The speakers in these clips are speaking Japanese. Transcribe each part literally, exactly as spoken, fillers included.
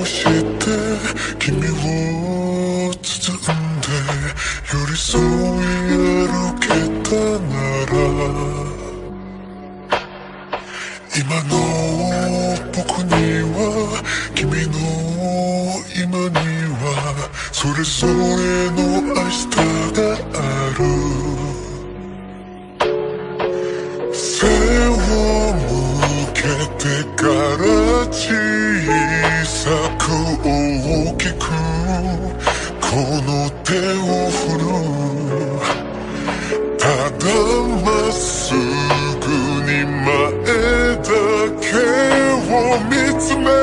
して君を包んで寄り添い歩けたなら今の僕には君の今にはそれぞれの明日がある背を向けてから小さく大きくこの手を振るただまっすぐに前だけを見つめ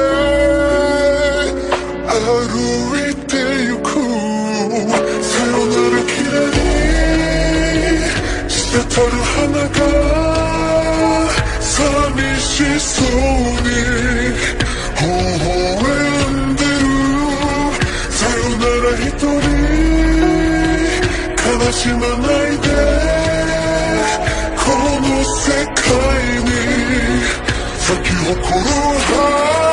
歩いてゆくさよならきらに滴る花が寂しそうに微笑んでるさよなら一人悲しまないでこの世界に咲き誇る花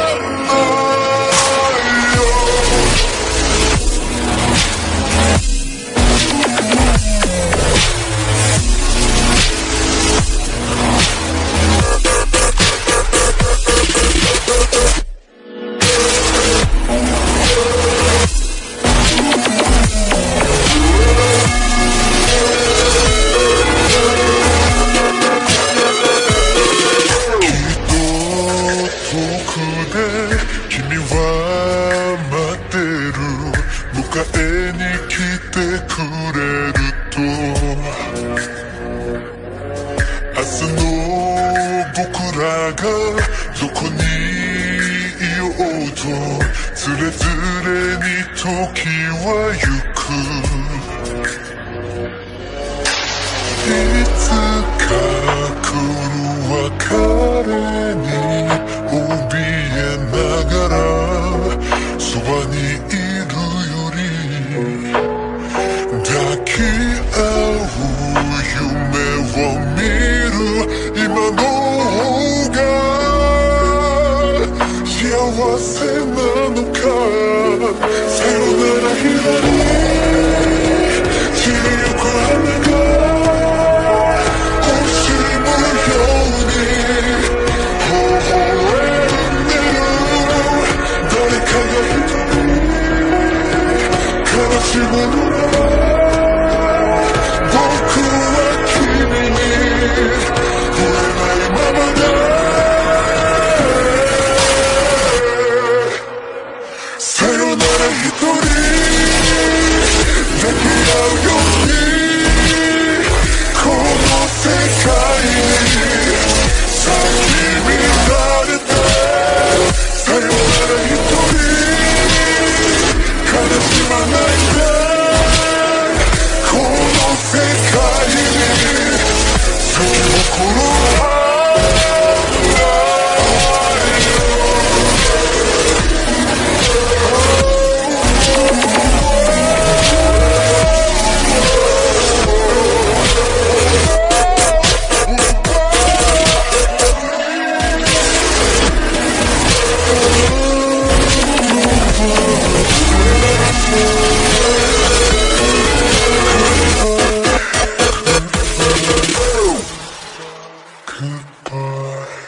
君は待ってる迎えに来てくれると明日の僕らがどこにいようとつれづれに時は行くいつか来る別れに怯えながらそばにいるより抱き合う夢を見る今の方が幸せなのかさよならひらり散りゆく花が星のように微笑んでる誰かが一人悲しむのなら僕は君に触れないままでさよなら一人抱き合うようにこの世界に咲き乱れてさよなら一人悲しまないでこの世界に咲き誇るGoodbye.